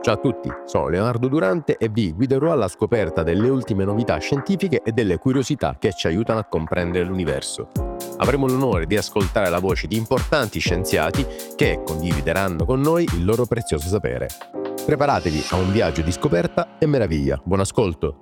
Ciao a tutti, sono Leonardo Durante e vi guiderò alla scoperta delle ultime novità scientifiche e delle curiosità che ci aiutano a comprendere l'universo. Avremo l'onore di ascoltare la voce di importanti scienziati che condivideranno con noi il loro prezioso sapere. Preparatevi a un viaggio di scoperta e meraviglia. Buon ascolto!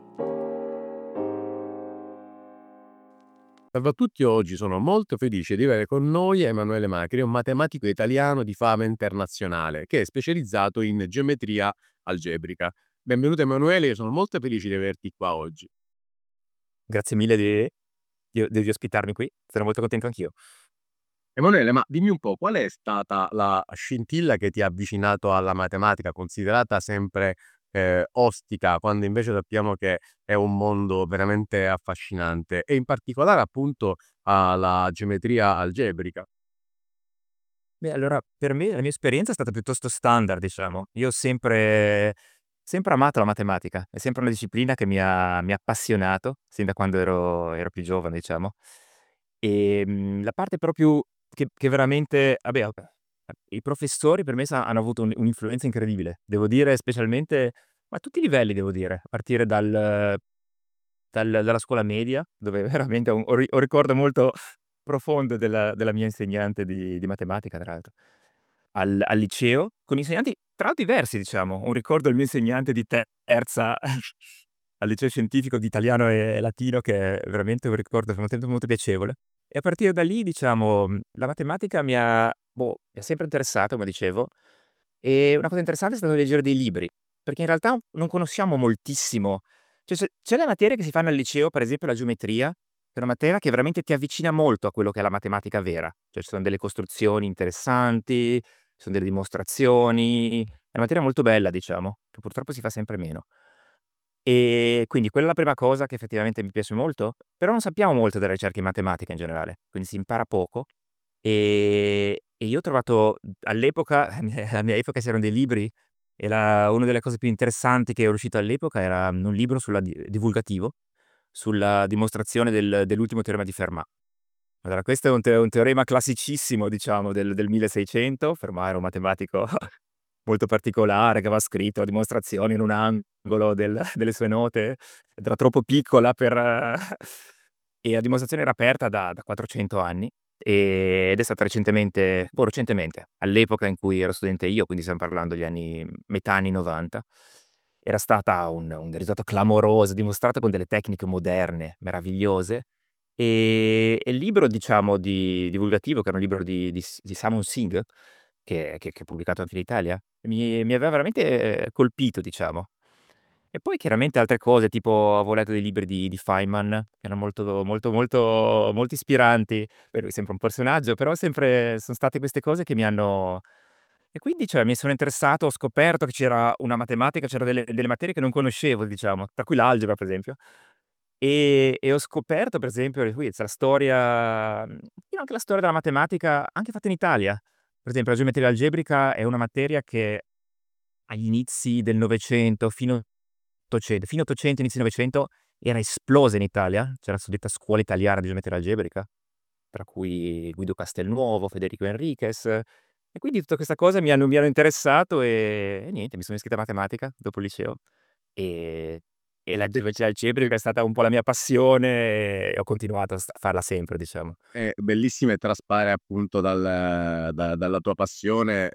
Salve a tutti, oggi sono molto felice di avere con noi Emanuele Macri, un matematico italiano di fama internazionale che è specializzato in geometria algebrica. Benvenuto Emanuele, io sono molto felice di averti qua oggi. Grazie mille di ospitarmi qui, sono molto contento anch'io. Emanuele, ma dimmi un po', qual è stata la scintilla che ti ha avvicinato alla matematica, considerata sempre ostica, quando invece sappiamo che è un mondo veramente affascinante, e in particolare appunto alla geometria algebrica? Beh, allora per me la mia esperienza è stata piuttosto standard, diciamo. Io ho sempre amato la matematica, è sempre una disciplina che mi ha appassionato sin da quando ero più giovane, diciamo. La parte però più che veramente i professori per me hanno avuto un'influenza incredibile. Devo dire specialmente ma a tutti i livelli devo dire, a partire dalla scuola media, dove veramente ho un ricordo molto profondo della mia insegnante di matematica, tra l'altro. Al liceo, con insegnanti tra l'altro diversi, diciamo. Un ricordo del mio insegnante di terza al liceo scientifico di italiano e latino, che è veramente un ricordo molto, molto piacevole. E a partire da lì, diciamo, la matematica mi ha sempre interessato, come dicevo, e una cosa interessante è stato leggere dei libri, perché in realtà non conosciamo moltissimo. Cioè c'è la materia che si fanno al liceo, per esempio la geometria, che è una materia che veramente ti avvicina molto a quello che è la matematica vera. Cioè ci sono delle costruzioni interessanti, ci sono delle dimostrazioni, è una materia molto bella diciamo, che purtroppo si fa sempre meno. Quindi quella è la prima cosa che effettivamente mi piace molto, però non sappiamo molto della ricerca in matematica in generale, quindi si impara poco. E io ho trovato all'epoca alla mia epoca c'erano dei libri, era una delle cose più interessanti che è uscito all'epoca era un libro sulla divulgativo, sulla dimostrazione dell'ultimo teorema di Fermat. Allora questo è un teorema classicissimo diciamo del 1600. Fermat era un matematico molto particolare che aveva scritto la dimostrazione in un angolo delle sue note, ed era troppo piccola per e la dimostrazione era aperta da 400 anni, ed è stata recentemente, all'epoca in cui ero studente io, quindi stiam parlando degli anni metà anni '90, era stata un risultato clamoroso, dimostrato con delle tecniche moderne, meravigliose. Il libro diciamo divulgativo, che era un libro di Samon Singh, che è pubblicato anche in Italia, mi aveva veramente colpito diciamo. E poi chiaramente altre cose, tipo avevo letto dei libri di Feynman, che erano molto ispiranti. Poi lui è sempre un personaggio, però sempre son state queste cose che mi hanno e quindi cioè mi sono interessato, ho scoperto che c'era una matematica, c'era delle materie che non conoscevo diciamo, tra cui l'algebra per esempio. Ho scoperto per esempio qui c'è la storia anche la storia della matematica, anche fatta in Italia. Per esempio la geometria algebrica è una materia che agli inizi del '900 fine '800, inizi '900 era esplosa in Italia. C'era la suddetta scuola italiana di geometria algebrica, tra cui Guido Castelnuovo, Federico Enriquez, e quindi tutta questa cosa mi hanno interessato e niente, mi sono iscritto a matematica dopo il liceo, e la geometria algebrica è stata un po' la mia passione e ho continuato a farla sempre, diciamo. È bellissimo e traspare appunto dalla tua passione,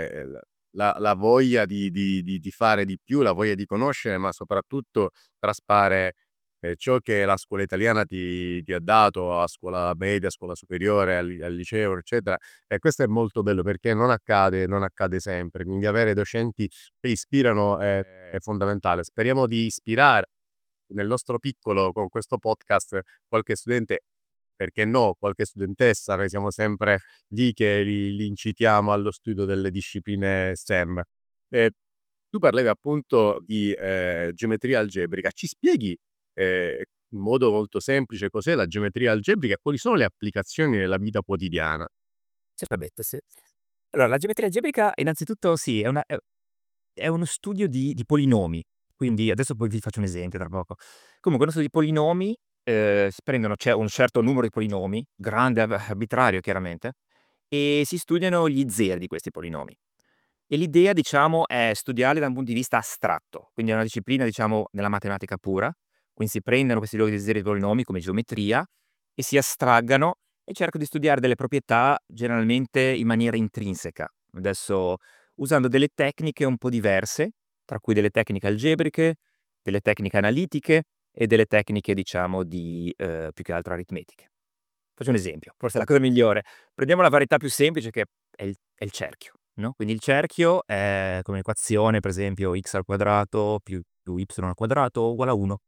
la voglia di fare di più, la voglia di conoscere, ma soprattutto traspare, ciò che la scuola italiana ti ha dato a scuola media, a scuola superiore, al liceo, eccetera. E questo è molto bello perché non accade sempre, quindi avere docenti che ispirano è fondamentale. Speriamo di ispirare nel nostro piccolo con questo podcast qualche studente, perché no, qualche studentessa, noi siamo sempre lì che li incitiamo allo studio delle discipline STEM. Ehm, Tu parlavi appunto di, geometria algebrica. Ci spieghi, in modo molto semplice cos'è la geometria algebrica e quali sono le applicazioni nella vita quotidiana? Certamente, sì. Allora, la geometria algebrica innanzitutto sì, è uno studio di polinomi, quindi adesso poi vi faccio un esempio tra poco. Comunque uno studio di polinomi, si prendono c'è un certo numero di polinomi, grande arbitrario chiaramente, e si studiano gli zeri di questi polinomi. E l'idea, diciamo, è studiarli da un punto di vista astratto, quindi è una disciplina, diciamo, nella matematica pura, quindi si prendono questi luoghi desideri di polinomi come geometria e si astraggano e cerco di studiare delle proprietà generalmente in maniera intrinseca. Adesso usando delle tecniche un po' diverse, tra cui delle tecniche algebriche, delle tecniche analitiche e delle tecniche, diciamo, di più che altro aritmetiche. Faccio un esempio, forse è la cosa migliore. Prendiamo la varietà più semplice che è il cerchio, no, quindi il cerchio è come equazione, per esempio, x al quadrato più y al quadrato uguale a 1.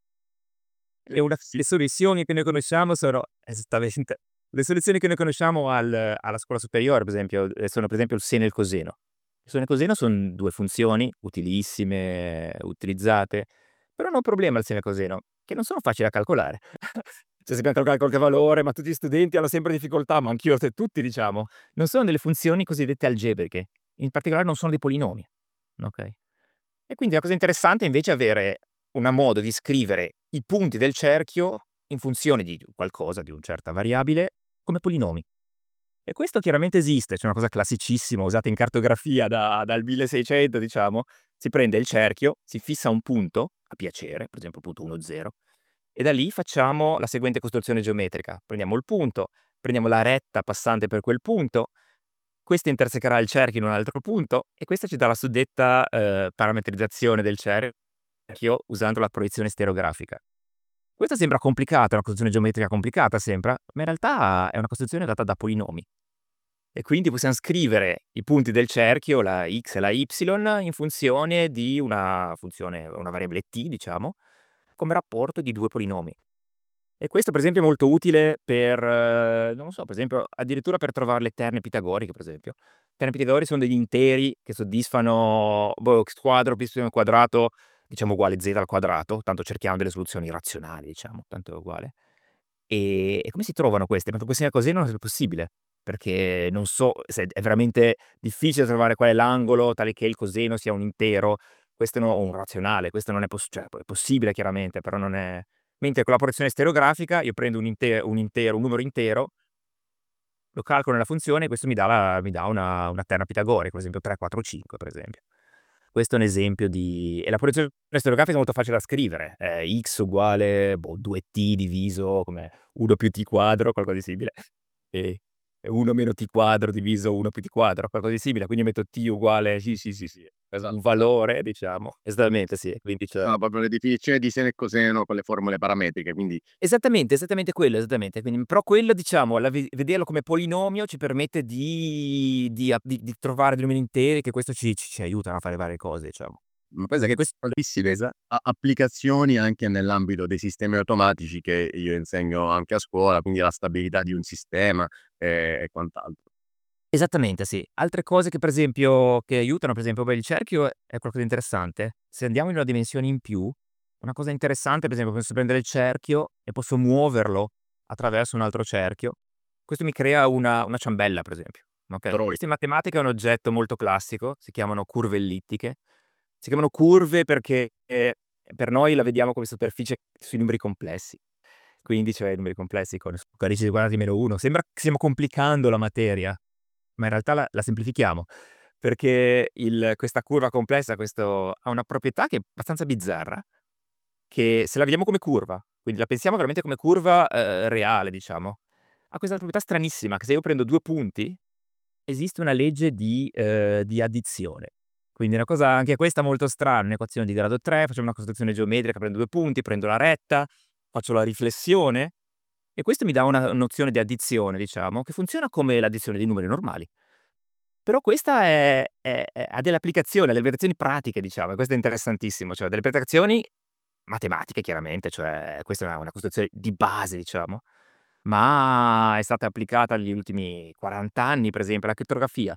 E una Sì. le soluzioni che noi conosciamo sono esattamente le soluzioni che noi conosciamo alla scuola superiore, per esempio, sono per esempio il seno e il coseno. Il seno e il coseno son 2 funzioni utilissime, utilizzate, però hanno un problema il seno e il coseno, che non sono facili da calcolare. Cioè sappiam calcolare qualche valore, ma tutti gli studenti hanno sempre difficoltà, ma anch'io, cioè tutti diciamo. Non sono delle funzioni cosiddette algebriche, in particolare non sono dei polinomi, okay? E quindi la cosa interessante invece è avere una modo di scrivere i punti del cerchio in funzione di qualcosa, di un certa variabile, come polinomi. E questo chiaramente esiste, c'è una cosa classicissima usata in cartografia dal 1600 diciamo, si prende il cerchio, si fissa un punto a piacere, per esempio punto 1, 0, e da lì facciamo la seguente costruzione geometrica: prendiamo il punto, prendiamo la retta passante per quel punto, questa intersecherà il cerchio in un altro punto e questa ci dà la suddetta, parametrizzazione del cerchio usando la proiezione stereografica. Questa sembra complicata, è una costruzione geometrica complicata sembra, ma in realtà è una costruzione data da polinomi. E quindi possiam scrivere i punti del cerchio, la x e la y, in funzione di una variabile t, diciamo, come rapporto di 2 polinomi. E questo per esempio è molto utile per non lo so, per esempio addirittura per trovar le terne pitagoriche, per esempio. Terne pitagoriche son degli interi che soddisfano, boh, x quadro più y quadrato, diciamo uguale z al quadrato, tanto cerchiamo delle soluzioni razionali, diciamo, tanto è uguale. E come si trovano queste? Ma con così non è possibile, perché non so se è veramente difficile trovare qual è l'angolo tale che il coseno sia un intero, questo no o un razionale, questo non è cioè è possibile chiaramente, però non è mentre con la proiezione stereografica io prendo un numero intero, lo calcolo nella funzione e questo mi dà una terna pitagorica, per esempio 3, 4, 5 per esempio. Questo è un esempio di e la proiezione stereografica è molto facile da scrivere, è x uguale, boh, 2t diviso come 1 più t quadro, qualcosa di simile, e 1 meno t quadro diviso 1 più t quadro, qualcosa di simile, quindi metto t uguale sì, sì, sì, sì, un valore diciamo. Esattamente sì, quindi c'è No, proprio le definizioni di seno e coseno con le formule parametriche, quindi esattamente, esattamente quello, esattamente. Quindi però quello diciamo la vederlo come polinomio ci permette di trovare dei numeri interi che questo ci aiutano a fare varie cose, diciamo. ma pensa che Ques tantissime esa applicazioni anche nell'ambito dei sistemi automatici che io insegno anche a scuola, quindi la stabilità di un sistema, e quant'altro. Esattamente sì. Altre cose che per esempio che aiutano, per esempio, beh, il cerchio è qualcosa di interessante. Se andiamo in una dimensione in più, una cosa interessante, per esempio, posso prendere il cerchio e posso muoverlo attraverso un altro cerchio. Questo mi crea una ciambella, per esempio, okay. Toroidi. Questo in matematica è un oggetto molto classico, si chiamano curve ellittiche. Si chiamano curve perché, per noi la vediamo come superficie sui numeri complessi. Quindi, cioè i numeri complessi con radici quadrati meno 1. Sembra che stiamo complicando la materia, ma in realtà la semplifichiamo, perché questa curva complessa, questo ha una proprietà che è abbastanza bizzarra, che se la vediamo come curva, quindi la pensiamo veramente come curva, reale diciamo, ha questa proprietà stranissima che se io prendo 2 punti, esiste una legge di addizione. Quindi una cosa anche questa molto strana, un'equazione di grado 3, facciamo una costruzione geometrica, prendo 2 punti, prendo la retta, faccio la riflessione e questo mi dà una nozione di addizione, diciamo, che funziona come l'addizione dei numeri normali. Però questa ha delle applicazioni, ha delle applicazioni pratiche diciamo, e questo è interessantissimo, cioè delle applicazioni matematiche chiaramente, cioè questa è una costruzione di base diciamo, ma è stata applicata negli ultimi 40 anni, per esempio, alla crittografia.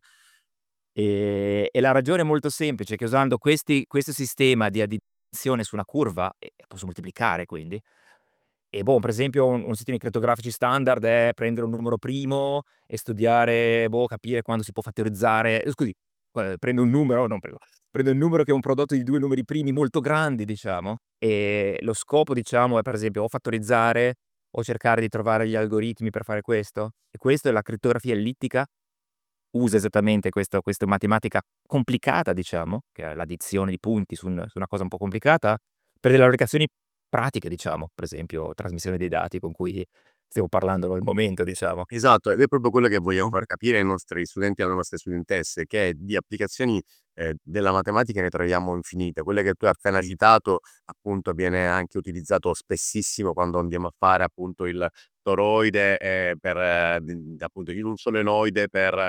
E la ragione è molto semplice, che usando questo sistema di addizione su una curva, posso moltiplicare quindi, e boh, per esempio un sistemi crittografici standard è prendere un numero primo e studiare, boh, capire quando si può fattorizzare scusi, prendo un numero non prendo un numero che è un prodotto di 2 numeri primi molto grandi, diciamo, e lo scopo, diciamo, è per esempio o fattorizzare o cercare di trovare gli algoritmi per fare questo. E questo è la crittografia ellittica usa esattamente questo matematica complicata, diciamo, che è l'addizione di punti su una cosa un po' complicata, per delle applicazioni pratiche, diciamo, per esempio trasmissione dei dati con cui stiamo parlando al momento, diciamo. Esatto, ed è proprio quello che vogliamo far capire ai nostri studenti e alle nostre studentesse, che di applicazioni, della matematica ne troviamo infinite. Quelle che tu hai appena citato, appunto, viene anche utilizzato spessissimo quando andiamo a fare appunto il toroide, per appunto in un solenoide per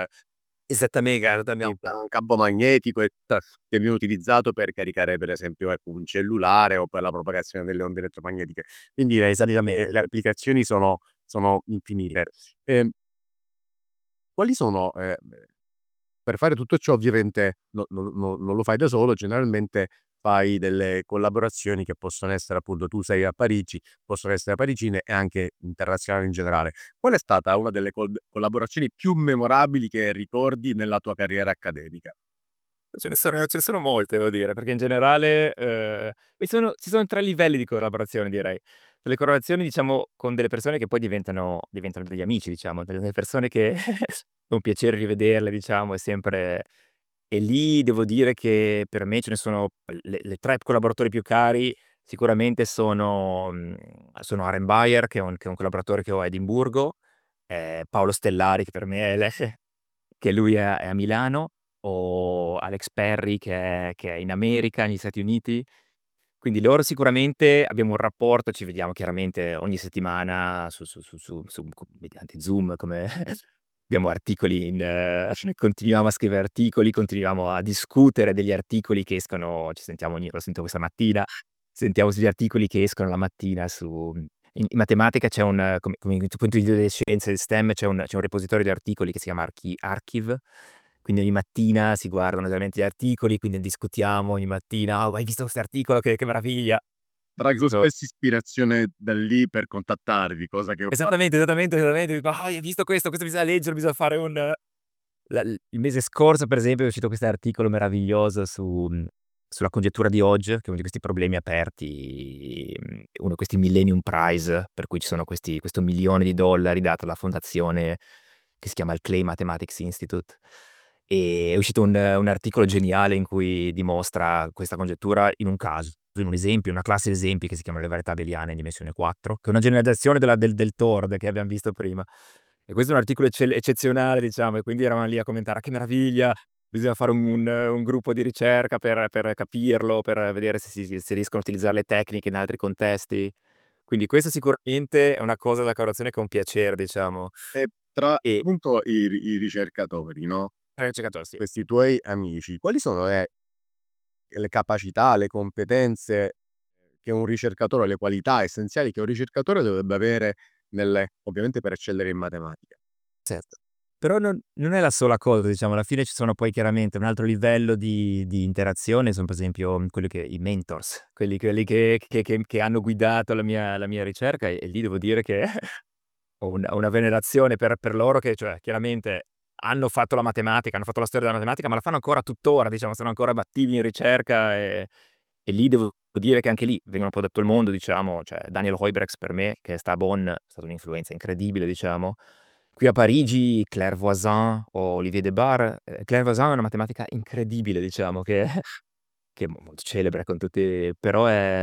un campo magnetico che viene utilizzato per caricare per esempio, ecco, un cellulare o per la propagazione delle onde elettromagnetiche. Quindi le applicazioni sono infinite. Ehm, quali sono, per fare tutto ciò ovviamente non lo fai da solo, generalmente fai delle collaborazioni che possono essere appunto tu sei a Parigi, possono essere parigine e anche internazionali in generale. Qual è stata una delle collaborazioni più memorabili che ricordi nella tua carriera accademica? Ce ne sono molte devo dire, perché in generale, ci sono 3 livelli di collaborazione direi. Delle collaborazioni diciamo con delle persone che poi diventano degli amici diciamo, delle persone che è un piacere rivederle diciamo, è sempre e lì devo dire che per me ce ne sono le 3 collaboratori più cari sicuramente sono Aren Bayer che è un collaboratore che ho a Edimburgo, Paolo Stellari che per me è che lui è a Milano, o Alex Perry che è in America, negli Stati Uniti. Quindi loro sicuramente abbiamo un rapporto, ci vediamo chiaramente ogni settimana su mediante Zoom come abbiamo articoli continuiamo a scrivere articoli, continuiamo a discutere degli articoli che escono ci sentiamo l'ho sentito questa mattina, sentiamo sugli articoli che escono la mattina in matematica c'è come in tutti le scienze STEM c'è un repositorio di articoli che si chiama Archive, quindi ogni mattina si guardano esattamente gli articoli, quindi discutiamo ogni mattina: "Oh, hai visto quest'articolo? Che meraviglia!" Traggo Questo spesso ispirazione da lì per contattarvi, cosa che ho fatto esattamente, dico: "Ah, hai visto questo? Questo bisogna leggerlo, bisogna fare un" il mese scorso per esempio è uscito quest'articolo meraviglioso sulla congettura di Hodge, che è uno di questi problemi aperti, uno di questi Millennium Prize, per cui ci sono questo $1.000.000 dato alla fondazione che si chiama il Clay Mathematics Institute. È uscito un articolo geniale in cui dimostra questa congettura in un caso, in un esempio, una classe di esempi che si chiamano le varietà abeliane in dimensione 4, che è una generalizzazione del Tord che abbiam visto prima. E questo è un articolo eccezionale diciamo, e quindi eravamo lì a commentare: "Ah, che meraviglia, bisogna fare un gruppo di ricerca per capirlo, per vedere se riescono a utilizzare le tecniche in altri contesti." Quindi questo sicuramente è una cosa della collaborazione che è un piacere diciamo. e tra E appunto i ricercatori, no, cercato sì. questi tuoi amici, quali sono le capacità, le competenze che un ricercatore le qualità essenziali che un ricercatore dovrebbe avere ovviamente per eccellere in matematica? Certo. Però non è la sola cosa, diciamo, alla fine ci sono poi chiaramente un altro livello di interazione, son per esempio quelli che i mentors, quelli che hanno guidato la mia ricerca e lì devo dire che ho una venerazione per loro che cioè chiaramente hanno fatto la matematica, hanno fatto la storia della matematica, ma la fanno ancora tuttora, diciamo, sono ancora attivi in ricerca e lì devo dire che anche lì vengono un po' da tutto il mondo, diciamo, cioè Daniel Huybrechts per me, che sta a Bonn, è stata un'influenza incredibile, diciamo. Qui a Parigi Claire Voisin o Olivier Debar, Claire Voisin è una matematica incredibile, diciamo, che è molto celebre con tutti però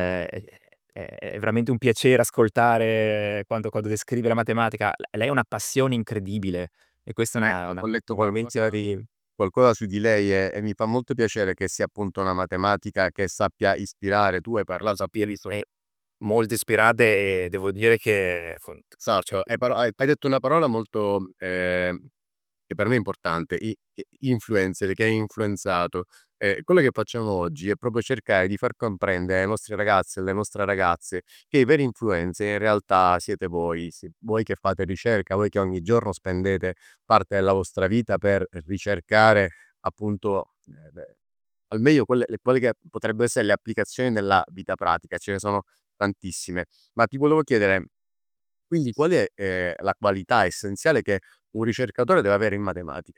è veramente un piacere ascoltare quando descrive la matematica. Lei ha una passione incredibile e questa è una Ho letto veramente qualcosa su di lei e mi fa molto piacere che sia appunto una matematica che sappia ispirare. Tu hai parlato è molto ispirante e devo dire che cioè esatto, hai detto una parola molto, che per me è importante, influencer, che hai influenzato. Quello che facciamo oggi è proprio cercare di far comprendere ai nostri ragazzi e alle nostre ragazze che i veri influencer in realtà siete voi, voi che fate ricerca, voi che ogni giorno spendete parte della vostra vita per ricercare appunto, al meglio quelle che potrebbero essere le applicazioni nella vita pratica, ce ne sono tantissime. Ma ti volevo chiedere, quindi qual è, la qualità essenziale che un ricercatore deve avere in matematica?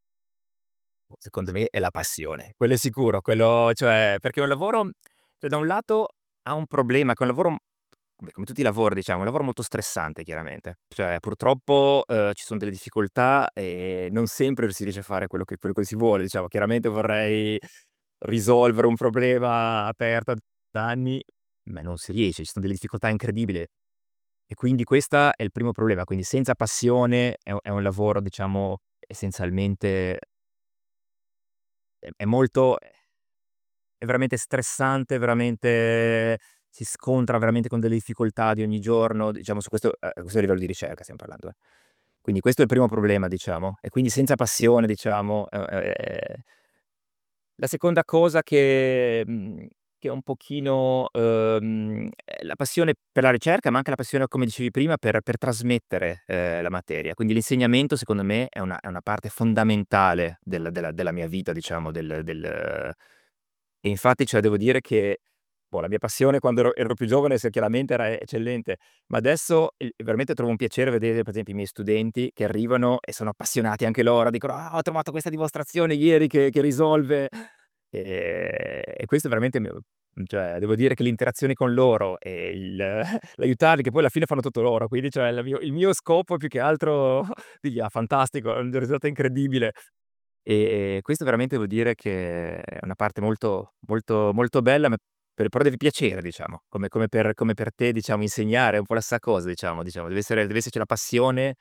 secondo me è la passione. Quello è sicuro, quello cioè perché è un lavoro cioè da un lato ha un problema che è un lavoro come tutti i lavori diciamo, è un lavoro molto stressante chiaramente. Cioè purtroppo, ci son delle difficoltà e non sempre si riesce a fare quello che si vuole, diciamo. Chiaramente vorrei risolvere un problema aperto da anni, ma non si riesce, ci son delle difficoltà incredibili. E quindi questa è il primo problema, quindi senza passione è un lavoro diciamo essenzialmente è molto è veramente stressante, veramente si scontra veramente con delle difficoltà di ogni giorno, diciamo su questo a livello di ricerca stiam parlando, eh. Quindi questo è il primo problema diciamo, e quindi senza passione diciamo, la seconda cosa che è un pochino, è la passione per la ricerca, ma anche la passione, come dicevi prima, per trasmettere, la materia. Quindi l'insegnamento secondo me è una parte fondamentale della mia vita diciamo, e infatti cioè devo dire che, boh, la mia passione quando ero più giovane chiaramente era eccellente, ma adesso veramente trovo un piacere vedere per esempio i miei studenti che arrivano e sono appassionati anche loro, dicono: "Ah, ho trovato questa dimostrazione ieri che risolve". E questo veramente cioè devo dire che l'interazione con loro e l'aiutarli che poi alla fine fanno tutto loro, quindi cioè il mio scopo più che altro digli: "Ah, fantastico, è un risultato incredibile". Questo veramente devo dire che è una parte molto molto molto bella, però deve piacere diciamo, come per te diciamo insegnare è un po' la stessa cosa diciamo, deve esserci la passione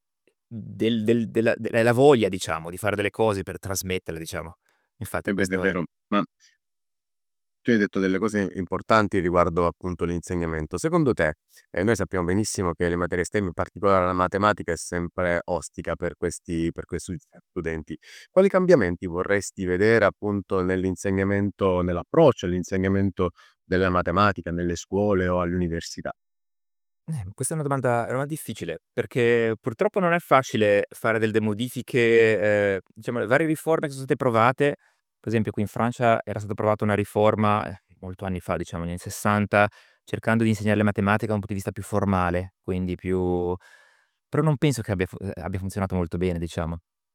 la voglia diciamo di fare delle cose per trasmetterle diciamo. Infatti Eh beh, è questo è vero. Ma tu hai detto delle cose importanti riguardo appunto l'insegnamento. Secondo te, noi sappiamo benissimo che le materie STEM, in particolare la matematica, è sempre ostica per questi studenti. Quali cambiamenti vorresti vedere appunto nell'insegnamento, nell'approccio all'insegnamento della matematica nelle scuole o all'università? questa è una domanda difficile, perché purtroppo non è facile fare delle modifiche, diciamo le varie riforme che son state provate, per esempio qui in Francia era stata provata una riforma, molto anni fa, diciamo negli anni '60, cercando di insegnare la matematica da un punto di vista più formale, quindi più però non penso che abbia funzionato molto bene, diciamo.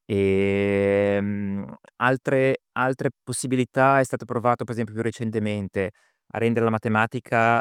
Altre possibilità è stato provato, per esempio più recentemente, a rendere la matematica,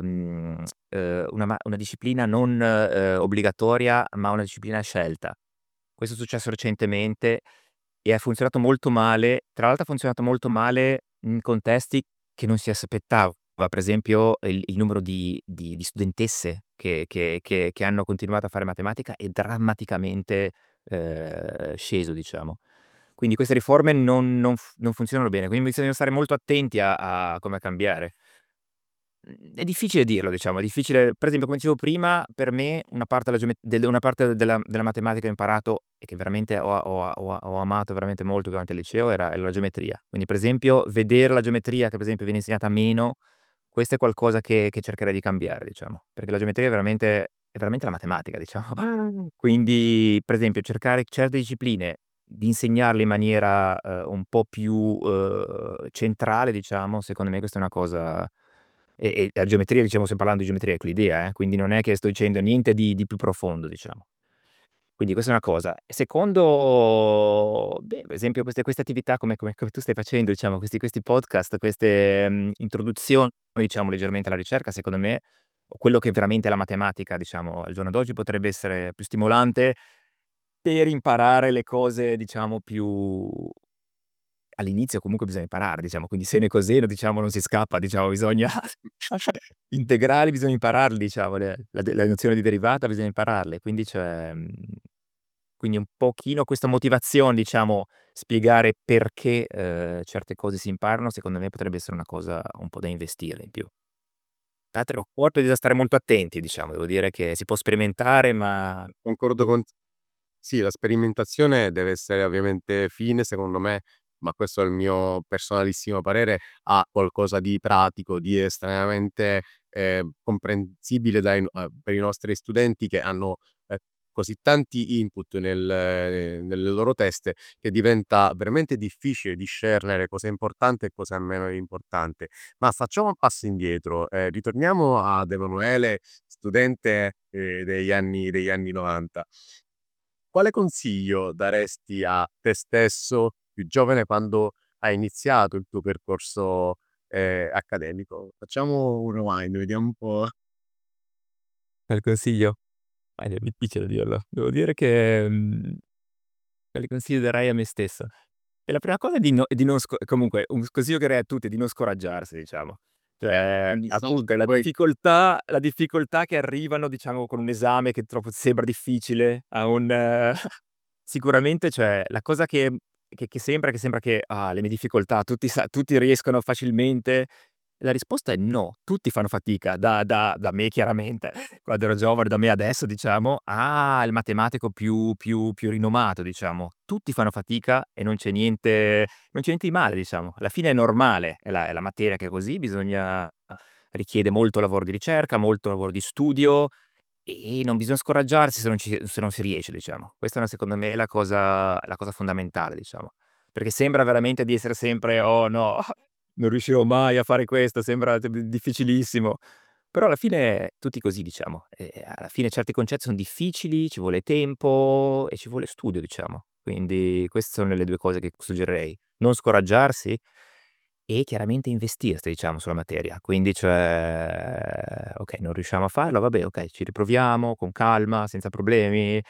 una disciplina non, obbligatoria, ma una disciplina a scelta. Questo è successo recentemente e ha funzionato molto male. Tra l'altro ha funzionato molto male in contesti che non si aspettava. Per esempio il numero di studentesse che hanno continuato a fare matematica è drammaticamente, sceso diciamo. Quindi queste riforme non funzionano bene, quindi bisogna stare molto attenti a come cambiare. È difficile dirlo diciamo, è difficile per esempio come dicevo prima, per me una parte della matematica che ho imparato e che veramente ho amato veramente molto durante il liceo era la geometria. Quindi per esempio vedere la geometria che per esempio viene insegnata meno, questo è qualcosa che cercherei di cambiare diciamo, perché la geometria è veramente la matematica diciamo. Quindi per esempio cercare certe discipline di insegnarle in maniera, un po' più, centrale diciamo, secondo me questa è una cosa e la geometria diciamo stiam parlando di geometria euclidea quindi non è che sto dicendo niente di più profondo diciamo. Quindi questa è una cosa. E secondo, beh, per esempio queste attività come tu stai facendo diciamo, questi podcast, queste, introduzioni diciamo leggermente alla ricerca, secondo me, o quello che veramente è la matematica diciamo al giorno d'oggi potrebbe essere più stimolante per imparare le cose diciamo più all'inizio comunque bisogna imparare, diciamo, quindi seno e coseno, diciamo, non si scappa, diciamo, bisogna integrali bisogna impararli, diciamo, le nozioni di derivata bisogna impararle, quindi quindi un pochino questa motivazione, diciamo, spiegare perché, certe cose si imparano, secondo me potrebbe essere una cosa un po' da investire in più. Tra l'altro bisogna stare molto attenti, diciamo, devo dire che si può sperimentare, ma Concordo con Sì, la sperimentazione deve essere ovviamente fine, secondo me, ma questo è il mio personalissimo parere, a qualcosa di pratico, di estremamente, comprensibile per i nostri studenti che hanno, così tanti input nelle loro teste, che diventa veramente difficile discernere cosa è importante e cosa è meno importante. Ma facciamo un passo indietro, ritorniamo ad Emanuele, studente, degli anni '90. Quale consiglio daresti a te stesso, più giovane, quando hai iniziato il tuo percorso, accademico? Facciamo un rewind, vediamo un po'. quale consiglio? È difficile dirlo. Devo dire che, quale consiglio darei a me stesso? E la prima cosa è di non comunque un consiglio che darei a tutti è di non scoraggiarsi, diciamo. Cioè, Quindi appunto, poi la difficoltà che arrivano, diciamo, con un esame che troppo sembra difficile, a un sicuramente, cioè, la cosa che sembra che: "Ah, le mie difficoltà, tutti riescono facilmente." La risposta è no, tutti fanno fatica, da me chiaramente, quando ero giovane, da me adesso diciamo, a il matematico più rinomato diciamo. Tutti fanno fatica e non c'è niente di male diciamo. Alla fine è normale, è la materia che è così, richiede molto lavoro di ricerca, molto lavoro di studio e non bisogna scoraggiarsi se non si riesce diciamo. Questa è una secondo me la cosa fondamentale diciamo. Perché sembra veramente di essere sempre: "Oh no, non riuscirò mai a fare questo, sembra difficilissimo." Però alla fine è tutti così diciamo. Alla fine certi concetti son difficili, ci vuole tempo e ci vuole studio diciamo. Quindi queste sono le 2 cose che suggerirei. Non scoraggiarsi e chiaramente investirsi diciamo sulla materia. Quindi cioè, okay, non riusciamo a farlo, vabbè okay, ci riproviamo con calma, senza problemi.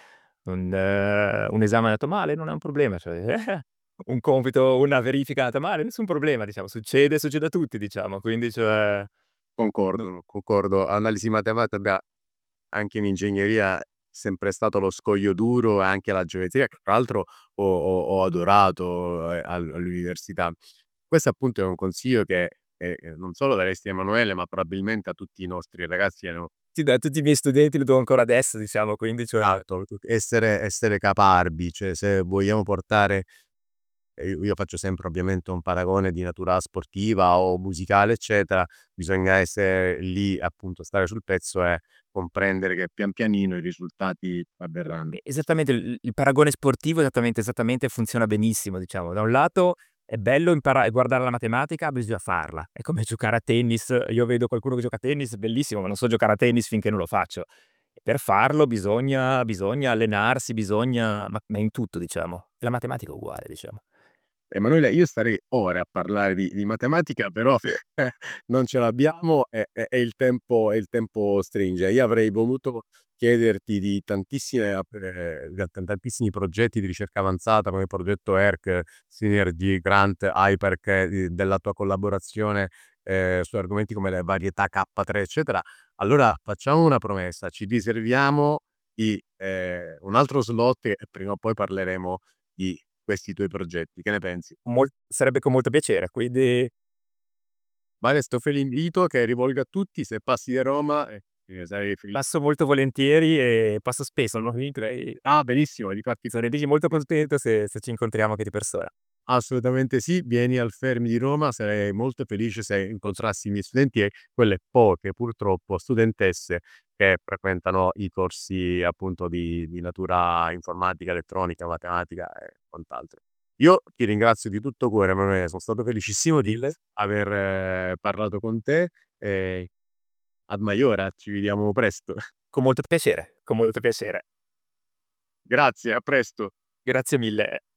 Un esame è andato male, non è un problema, cioè un compito, una verifica è andata male, nessun problema diciamo, succede a tutti diciamo, quindi cioè no. concordo, concordo. Analisi matematica anche in ingegneria è sempre stato lo scoglio duro e anche la geometria che tra l'altro ho adorato, all'università. Questo appunto è un consiglio che, non solo daresti a Emanuele, ma probabilmente a tutti i nostri ragazzi che hanno Sì, da tutti i miei studenti lo do ancora adesso diciamo, quindi cioè dato essere caparbi, cioè se vogliamo portare io faccio sempre ovviamente un paragone di natura sportiva o musicale, eccetera, bisogna essere lì, appunto, stare sul pezzo e comprendere che pian pianino i risultati avverranno. esattamente il paragone sportivo esattamente funziona benissimo diciamo. Da un lato è bello guardare la matematica, bisogna farla. È come giocare a tennis, io vedo qualcuno che gioca a tennis, bellissimo, ma non so giocare a tennis finché non lo faccio. Per farlo bisogna allenarsi, ma in tutto diciamo. E la matematica è uguale diciamo. Emanuele, io starei ore a parlare di matematica, però non ce l'abbiamo e il tempo stringe. Io avrei voluto chiederti di tantissimi progetti di ricerca avanzata come il progetto ERC, Synergy, Grant, Hyperc, della tua collaborazione, su argomenti come le varietà K3 eccetera. Allora facciamo una promessa, ci riserviamo un altro slot e prima o poi parleremo di questi tuoi progetti. Che ne pensi? Sarebbe con molto piacere, quindi Ma resto l'invito che rivolgo a tutti, se passi da Roma, sarei passo molto volentieri e passo spesso, non direi benissimo, difatti sarei molto contento se ci incontriamo anche di persona. assolutamente sì, vieni al Fermi di Roma, sarei molto felice se incontrassi i miei studenti e quelle poche, purtroppo, studentesse che frequentano i corsi appunto di natura informatica, elettronica, matematica e quant'altro. Io ti ringrazio di tutto cuore Emanuele, sono stato felicissimo di aver parlato con te e ad Maiora, ci vediamo presto. Con molto piacere, con molto piacere. Grazie, a presto. Grazie mille.